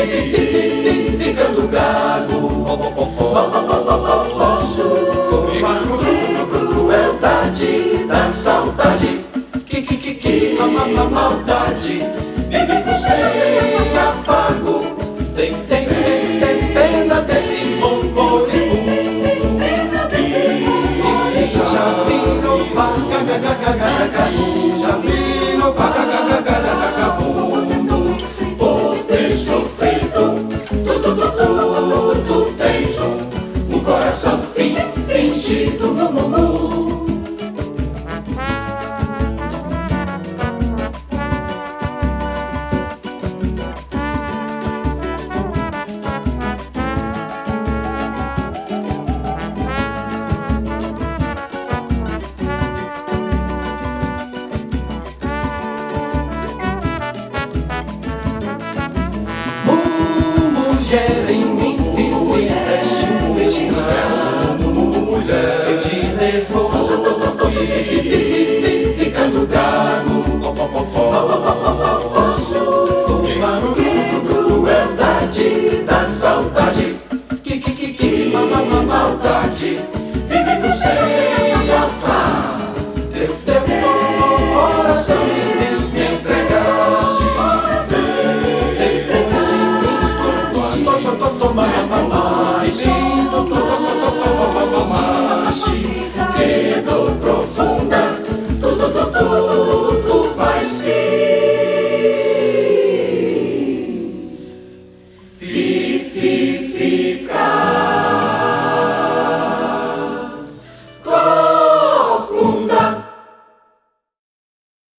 ficando gago. Crueldade da saudade, que maldade. Vive você afago. Tem pena desse moribundo. Já virou vaca, já virou vaca, por ter sofrido. Tu tens um coração fingido. Mulher, em mim fizeste um estrago. Mulher, eu te levo, ficando gago. Crueldade